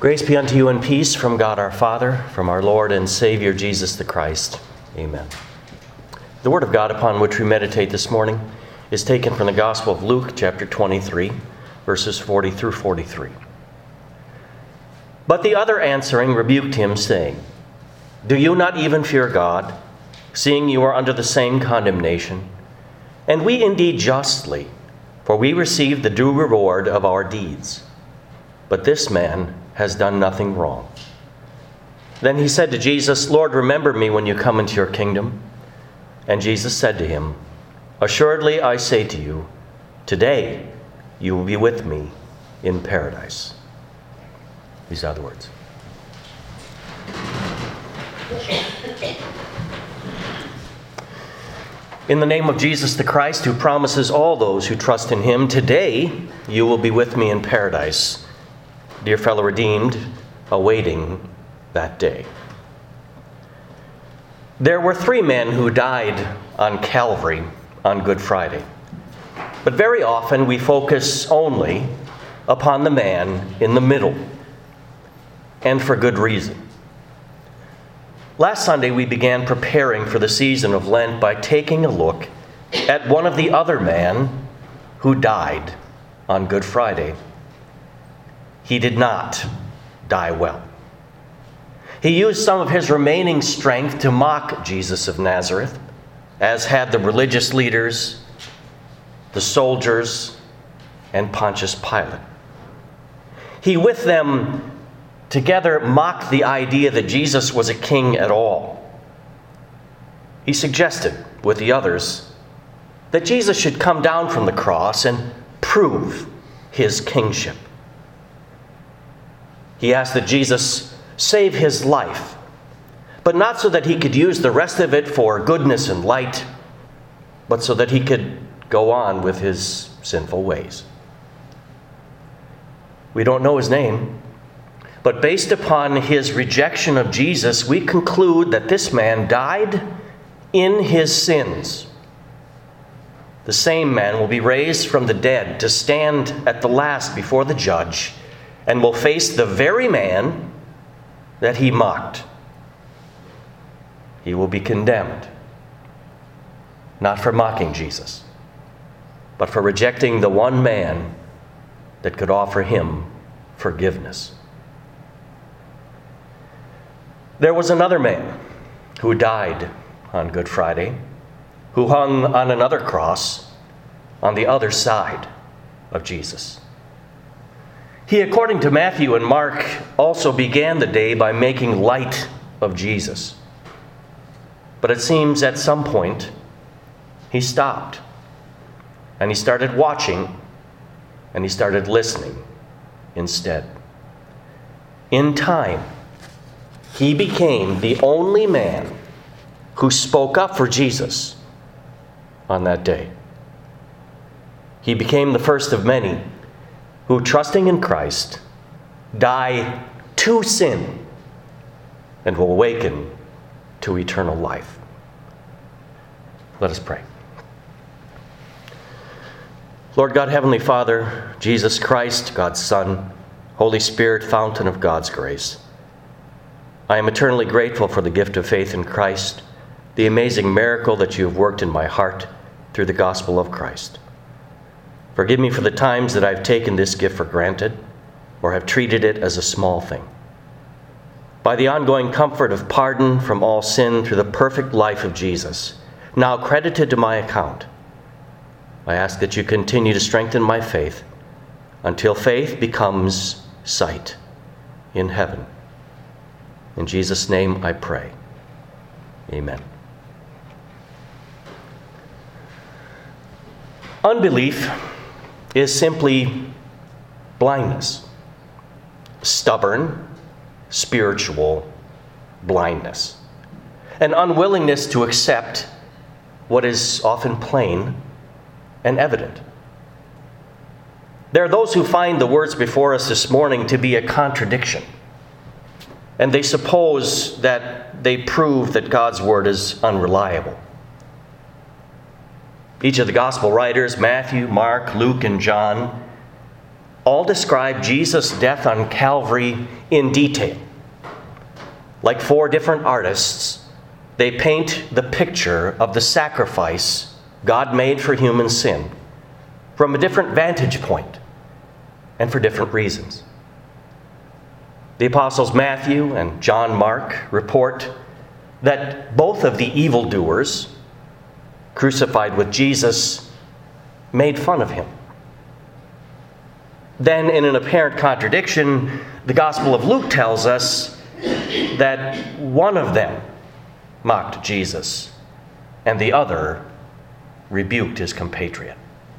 Grace be unto you and peace from God our Father, from our Lord and Savior Jesus the Christ. Amen. The Word of God upon which we meditate this morning is taken from the Gospel of Luke, chapter 23, verses 40 through 43. But the other answering rebuked him, saying, Do you not even fear God, seeing you are under the same condemnation? And we indeed justly, for we receive the due reward of our deeds. But this man has done nothing wrong. Then he said to Jesus, Lord, remember me when you come into your kingdom. And Jesus said to him, Assuredly I say to you, today you will be with me in paradise. These are the words. In the name of Jesus the Christ, who promises all those who trust in him, today you will be with me in paradise. Dear fellow redeemed, awaiting that day. There were 3 men who died on Calvary on Good Friday. But very often we focus only upon the man in the middle, and for good reason. Last Sunday we began preparing for the season of Lent by taking a look at one of the other men who died on Good Friday. He did not die well. He used some of his remaining strength to mock Jesus of Nazareth, as had the religious leaders, the soldiers, and Pontius Pilate. He with them together mocked the idea that Jesus was a king at all. He suggested, with the others, that Jesus should come down from the cross and prove his kingship. He asked that Jesus save his life, but not so that he could use the rest of it for goodness and light, but so that he could go on with his sinful ways. We don't know his name, but based upon his rejection of Jesus, we conclude that this man died in his sins. The same man will be raised from the dead to stand at the last before the judge and will face the very man that he mocked. He will be condemned, not for mocking Jesus, but for rejecting the one man that could offer him forgiveness. There was another man who died on Good Friday, who hung on another cross on the other side of Jesus. He, according to Matthew and Mark, also began the day by making light of Jesus. But it seems at some point he stopped, and he started watching, and he started listening instead. In time, he became the only man who spoke up for Jesus on that day. He became the first of many who, trusting in Christ, die to sin and will awaken to eternal life. Let us pray. Lord God, Heavenly Father, Jesus Christ, God's Son, Holy Spirit, fountain of God's grace, I am eternally grateful for the gift of faith in Christ, the amazing miracle that you have worked in my heart through the gospel of Christ. Forgive me for the times that I've taken this gift for granted or have treated it as a small thing. By the ongoing comfort of pardon from all sin through the perfect life of Jesus, now credited to my account, I ask that you continue to strengthen my faith until faith becomes sight in heaven. In Jesus' name I pray. Amen. Unbelief is simply blindness. Stubborn, spiritual blindness. An unwillingness to accept what is often plain and evident. There are those who find the words before us this morning to be a contradiction, and they suppose that they prove that God's word is unreliable. Each of the gospel writers, Matthew, Mark, Luke, and John, all describe Jesus' death on Calvary in detail. Like 4 different artists, they paint the picture of the sacrifice God made for human sin from a different vantage point and for different reasons. The apostles Matthew and John Mark report that both of the evildoers crucified with Jesus made fun of him. Then, in an apparent contradiction, the Gospel of Luke tells us that one of them mocked Jesus and the other rebuked his compatriot.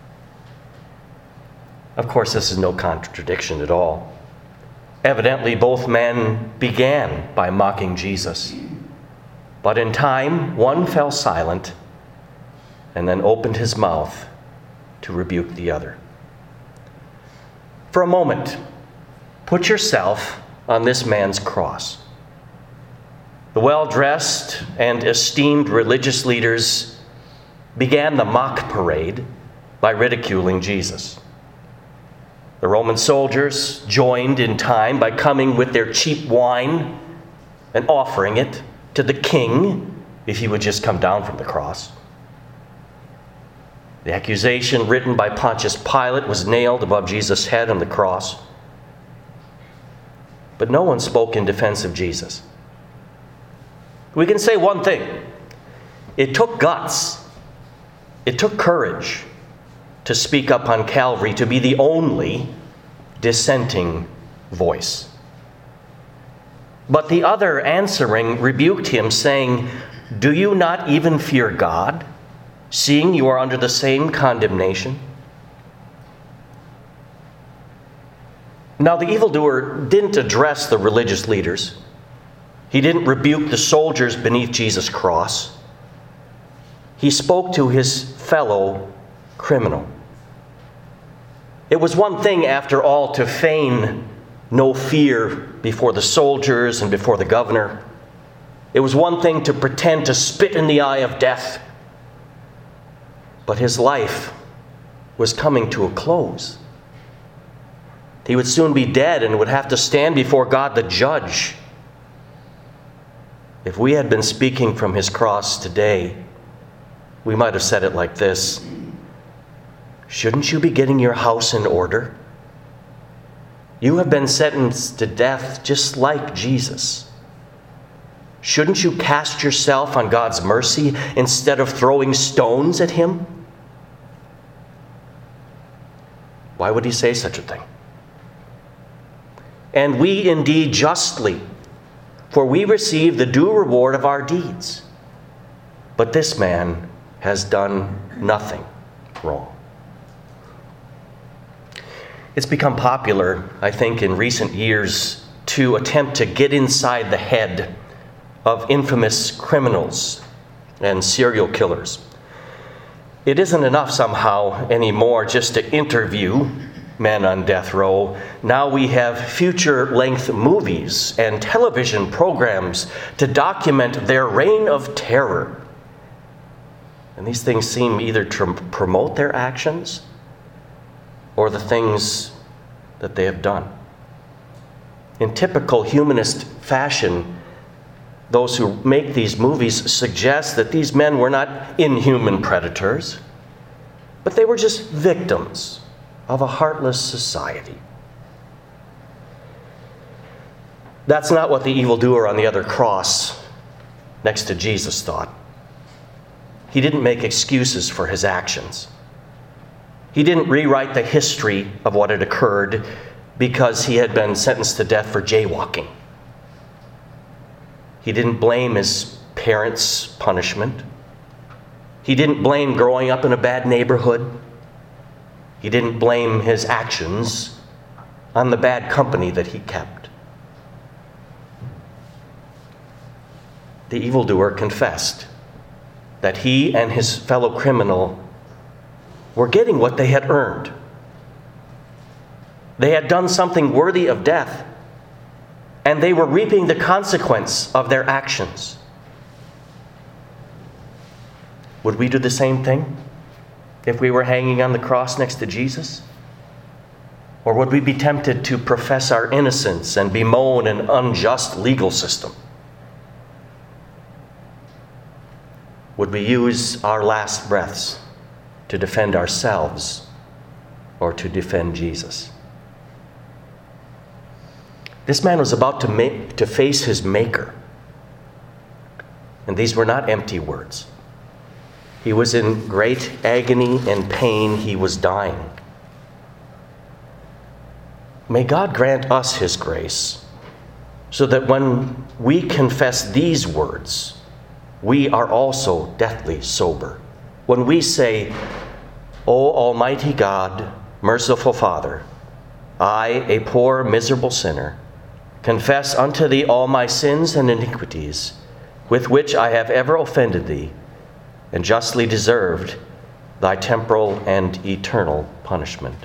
Of course, this is no contradiction at all. Evidently, both men began by mocking Jesus. But in time, one fell silent and then opened his mouth to rebuke the other. For a moment, put yourself on this man's cross. The well-dressed and esteemed religious leaders began the mock parade by ridiculing Jesus. The Roman soldiers joined in time by coming with their cheap wine and offering it to the king if he would just come down from the cross. The accusation written by Pontius Pilate was nailed above Jesus' head on the cross. But no one spoke in defense of Jesus. We can say one thing. It took guts. It took courage to speak up on Calvary, to be the only dissenting voice. But the other answering rebuked him, saying, "Do you not even fear God, seeing you are under the same condemnation?" Now the evildoer didn't address the religious leaders. He didn't rebuke the soldiers beneath Jesus' cross. He spoke to his fellow criminal. It was one thing, after all, to feign no fear before the soldiers and before the governor. It was one thing to pretend to spit in the eye of death. But his life was coming to a close. He would soon be dead and would have to stand before God the judge. If we had been speaking from his cross today, we might have said it like this: "Shouldn't you be getting your house in order? You have been sentenced to death just like Jesus. Shouldn't you cast yourself on God's mercy instead of throwing stones at him?" Why would he say such a thing? And we indeed justly, for we receive the due reward of our deeds. But this man has done nothing wrong. It's become popular, I think, in recent years to attempt to get inside the head of infamous criminals and serial killers. It isn't enough somehow anymore just to interview men on death row. Now we have feature-length movies and television programs to document their reign of terror. And these things seem either to promote their actions or the things that they have done. In typical humanist fashion, those who make these movies suggest that these men were not inhuman predators, but they were just victims of a heartless society. That's not what the evildoer on the other cross next to Jesus thought. He didn't make excuses for his actions. He didn't rewrite the history of what had occurred because he had been sentenced to death for jaywalking. He didn't blame his parents' punishment. He didn't blame growing up in a bad neighborhood. He didn't blame his actions on the bad company that he kept. The evildoer confessed that he and his fellow criminal were getting what they had earned. They had done something worthy of death, and they were reaping the consequence of their actions. Would we do the same thing if we were hanging on the cross next to Jesus? Or would we be tempted to profess our innocence and bemoan an unjust legal system? Would we use our last breaths to defend ourselves or to defend Jesus? This man was about to face his Maker. And these were not empty words. He was in great agony and pain. He was dying. May God grant us His grace so that when we confess these words, we are also deathly sober. When we say, O Almighty God, merciful Father, I, a poor, miserable sinner, confess unto Thee all my sins and iniquities, with which I have ever offended Thee, and justly deserved Thy temporal and eternal punishment.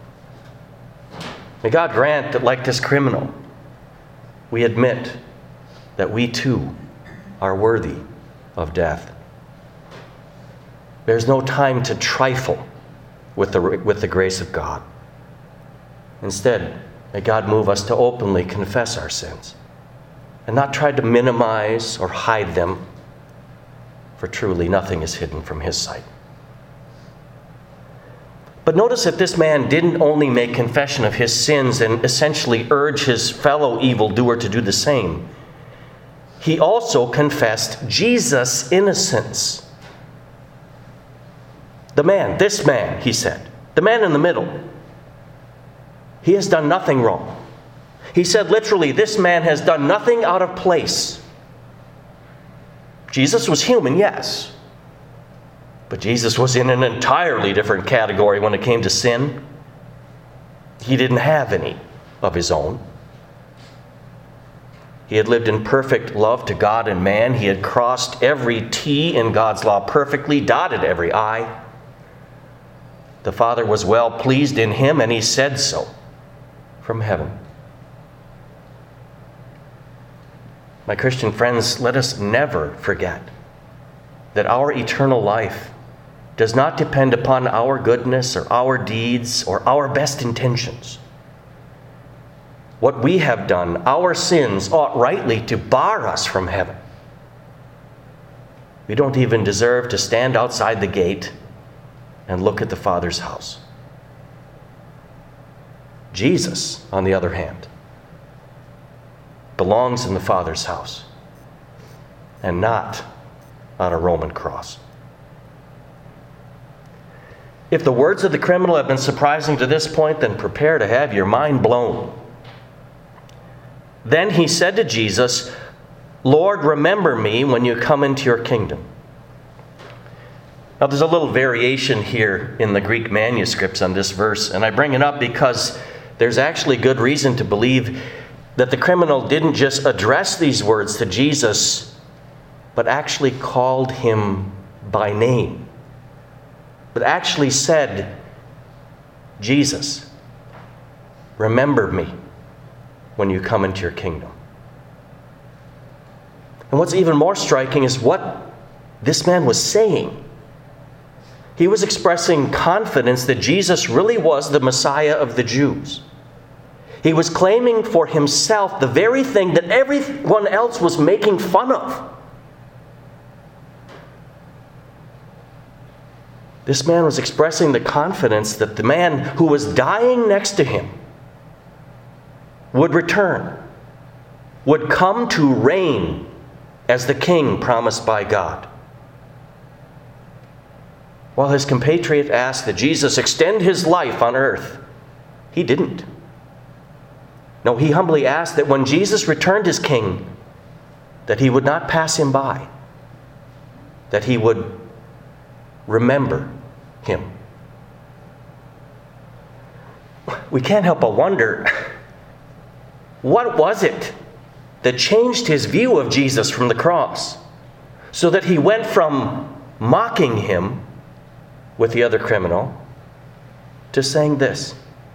May God grant that, like this criminal, we admit that we too are worthy of death. There's no time to trifle with the grace of God. Instead, may God move us to openly confess our sins and not try to minimize or hide them, for truly nothing is hidden from His sight. But notice that this man didn't only make confession of his sins and essentially urge his fellow evildoer to do the same. He also confessed Jesus' innocence. This man, he said, the man in the middle, he has done nothing wrong. He said literally, this man has done nothing out of place. Jesus was human, yes. But Jesus was in an entirely different category when it came to sin. He didn't have any of His own. He had lived in perfect love to God and man. He had crossed every T in God's law perfectly, dotted every I. The Father was well pleased in Him, and He said so from heaven. My Christian friends, let us never forget that our eternal life does not depend upon our goodness or our deeds or our best intentions. What we have done, our sins, ought rightly to bar us from heaven. We don't even deserve to stand outside the gate and look at the Father's house. Jesus, on the other hand, belongs in the Father's house and not on a Roman cross. If the words of the criminal have been surprising to this point, then prepare to have your mind blown. Then he said to Jesus, Lord, remember me when you come into your kingdom. Now there's a little variation here in the Greek manuscripts on this verse, and I bring it up because there's actually good reason to believe that the criminal didn't just address these words to Jesus, but actually called Him by name. But actually said, Jesus, remember me when you come into your kingdom. And what's even more striking is what this man was saying. He was expressing confidence that Jesus really was the Messiah of the Jews. He was claiming for himself the very thing that everyone else was making fun of. This man was expressing the confidence that the man who was dying next to him would return, would come to reign as the king promised by God. While his compatriot asked that Jesus extend His life on earth, He didn't. No, he humbly asked that when Jesus returned as king, that He would not pass him by, that He would remember him. We can't help but wonder, what was it that changed his view of Jesus from the cross so that he went from mocking Him with the other criminal to saying this?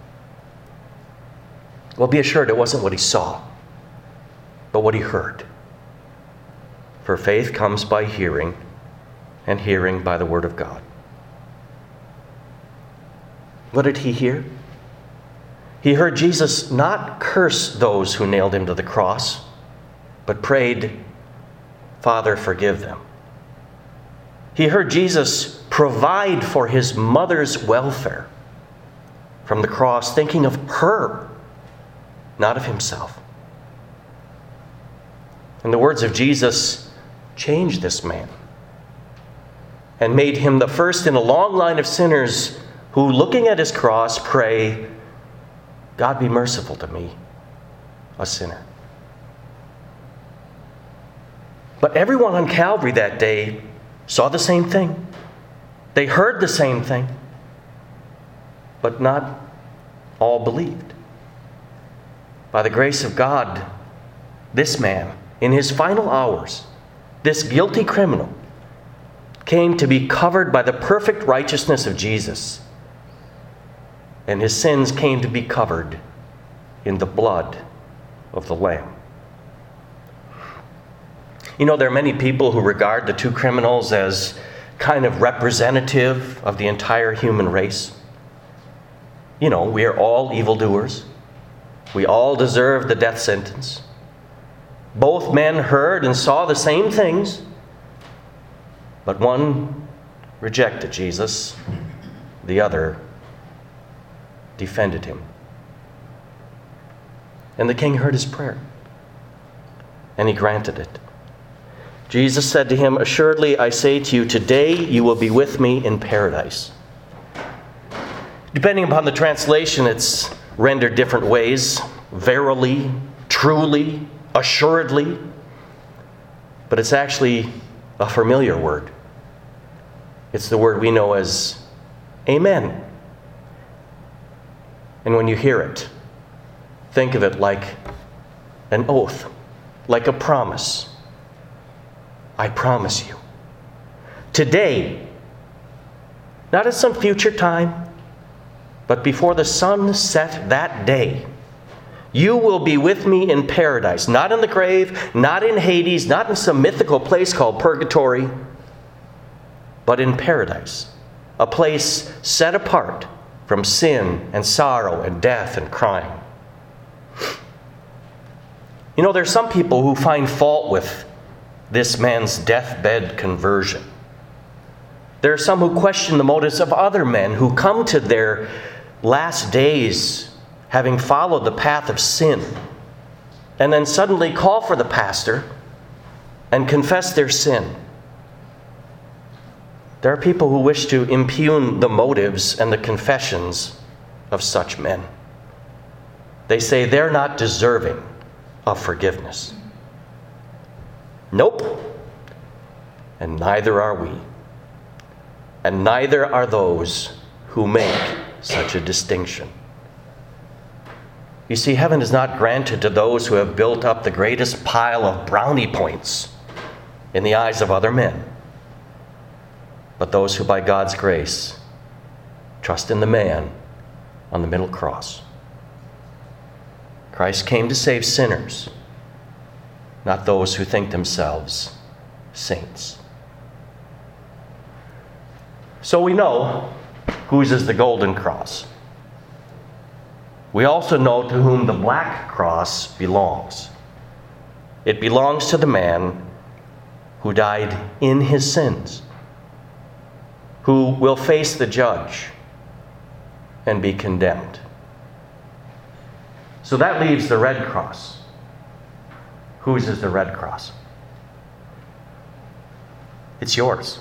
Well, be assured it wasn't what he saw, but what he heard. For faith comes by hearing, and hearing by the Word of God. What did he hear? He heard Jesus not curse those who nailed him to the cross, but prayed, "Father, forgive them." He heard Jesus provide for his mother's welfare from the cross, thinking of her, not of himself. And the words of Jesus changed this man and made him the first in a long line of sinners who, looking at his cross, pray, "God, be merciful to me, a sinner." But everyone on Calvary that day saw the same thing. They heard the same thing, but not all believed. By the grace of God, this man, in his final hours, this guilty criminal, came to be covered by the perfect righteousness of Jesus, and his sins came to be covered in the blood of the Lamb. You know, there are many people who regard the two criminals as kind of representative of the entire human race. You know, we are all evildoers. We all deserve the death sentence. Both men heard and saw the same things, but one rejected Jesus, the other defended him. And the king heard his prayer, and he granted it. Jesus said to him, "Assuredly, I say to you, today you will be with me in paradise." Depending upon the translation, it's rendered different ways. Verily, truly, assuredly. But it's actually a familiar word. It's the word we know as amen. And when you hear it, think of it like an oath, like a promise. I promise you. Today, not at some future time, but before the sun set that day, you will be with me in paradise, not in the grave, not in Hades, not in some mythical place called purgatory, but in paradise, a place set apart from sin and sorrow and death and crime. You know, there's some people who find fault with this man's deathbed conversion. There are some who question the motives of other men who come to their last days having followed the path of sin and then suddenly call for the pastor and confess their sin. There are people who wish to impugn the motives and the confessions of such men. They say they're not deserving of forgiveness. Nope. And neither are we. And neither are those who make such a distinction. You see, heaven is not granted to those who have built up the greatest pile of brownie points in the eyes of other men, but those who by God's grace trust in the man on the middle cross. Christ came to save sinners, not those who think themselves saints. So we know whose is the golden cross. We also know to whom the black cross belongs. It belongs to the man who died in his sins, who will face the judge and be condemned. So that leaves the red cross. Whose is the red cross? It's yours.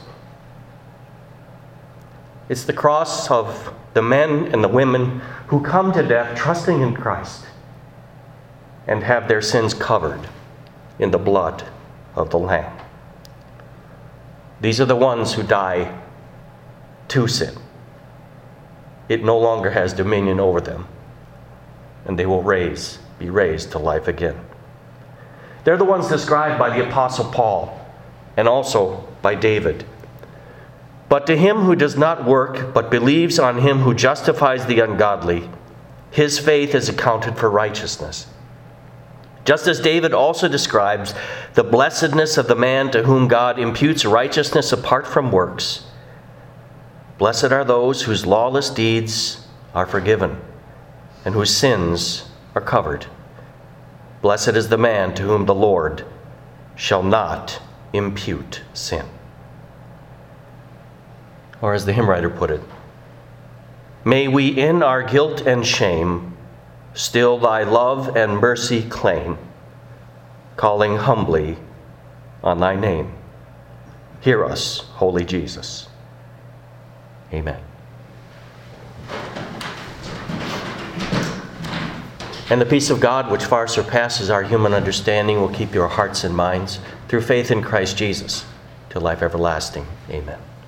It's the cross of the men and the women who come to death trusting in Christ and have their sins covered in the blood of the Lamb. These are the ones who die to sin. It no longer has dominion over them, and they will be raised to life again. They're the ones described by the Apostle Paul and also by David. But to him who does not work, but believes on him who justifies the ungodly, his faith is accounted for righteousness. Just as David also describes the blessedness of the man to whom God imputes righteousness apart from works, blessed are those whose lawless deeds are forgiven and whose sins are covered. Blessed is the man to whom the Lord shall not impute sin. Or as the hymn writer put it, may we in our guilt and shame still thy love and mercy claim, calling humbly on thy name. Hear us, holy Jesus. Amen. And the peace of God, which far surpasses our human understanding, will keep your hearts and minds through faith in Christ Jesus to life everlasting. Amen.